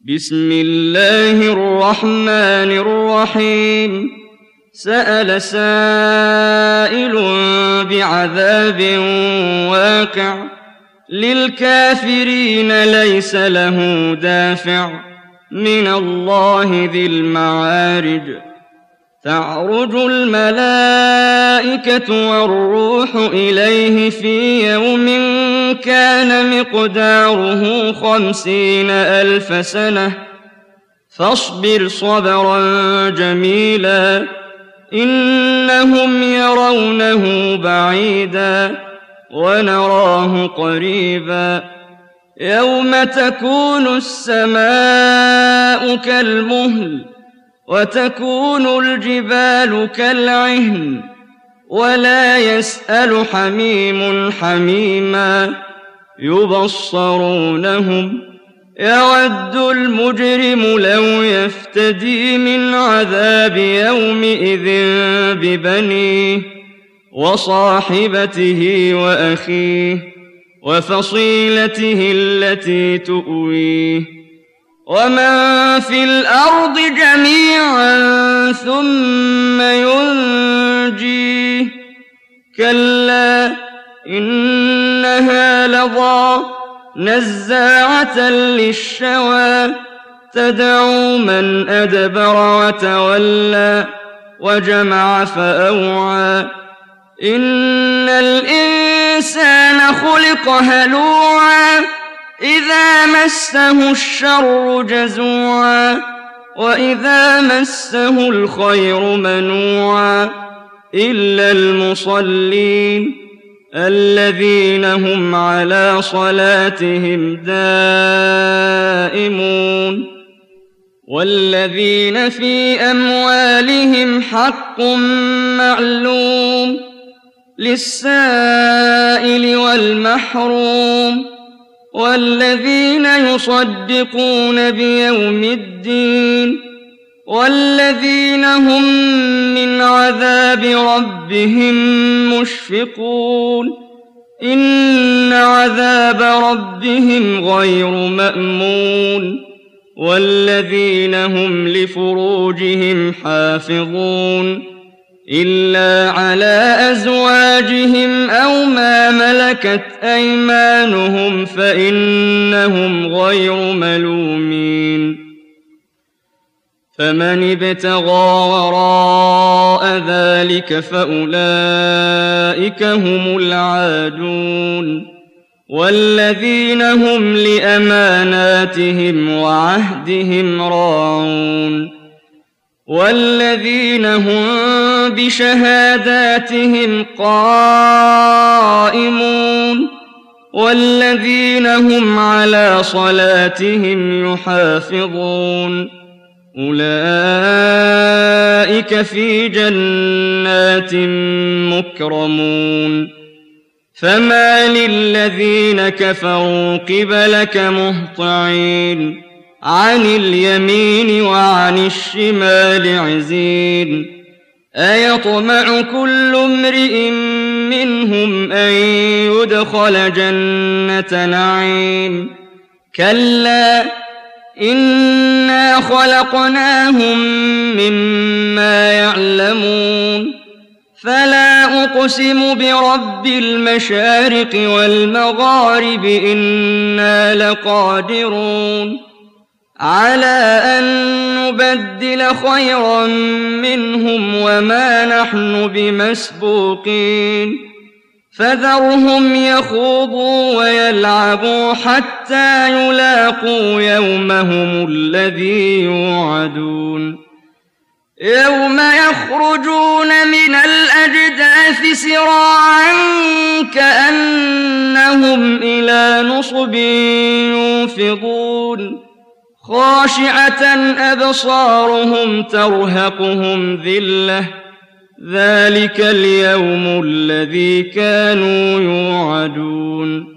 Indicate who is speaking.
Speaker 1: بسم الله الرحمن الرحيم سأل سائل بعذاب واقع للكافرين ليس له دافع من الله ذي المعارج تعرج الملائكة والروح إليه في يوم كان مقداره 50,000 سنة فاصبر صبرا جميلا إنهم يرونه بعيدا ونراه قريبا يوم تكون السماء كالمهل وتكون الجبال كالعهن ولا يسأل حميم حميما يبصرونهم يود المجرم لو يفتدي من عذاب يومئذ ببنيه وصاحبته وأخيه وفصيلته التي تؤويه ومن في الأرض جميعا ثم ينجيه كلا إنها لظى نزاعة للشوى تدعو من أدبر وتولى وجمع فأوعى إن الإنسان خلق هلوعا إذا مسه الشر جزوعا وإذا مسه الخير منوعا إلا المصلين الذين هم على صلاتهم دائمون والذين في أموالهم حق معلوم للسائل والمحروم والذين يصدقون بيوم الدين والذين هم من عذاب ربهم مشفقون إن عذاب ربهم غير مأمون والذين هم لفروجهم حافظون إلا على أزواجهم أو ما ملكت أيمانهم فإنهم غير ملومين فمن ابتغى وراء ذلك فأولئك هم العادون والذين هم لأماناتهم وعهدهم راعون والذين هم بشهاداتهم قائمون والذين هم على صلاتهم يحافظون أولئك في جنات مكرمون فما للذين كفروا قبلك مهطعين عن اليمين وعن الشمال عزين أيطمع كل امرئ منهم أن يدخل جنة نعيم كلا إنا خلقناهم مما يعلمون فلا أقسم برب المشارق والمغارب إنا لقادرون على أن نبدل خيرا منهم وما نحن بمسبوقين فذرهم يخوضوا ويلعبوا حتى يلاقوا يومهم الذي يوعدون يوم يخرجون من الأجداث سراعا كأنهم إلى نصب يوفضون خاشعة أبصارهم ترهقهم ذلة ذلك اليوم الذي كانوا يوعدون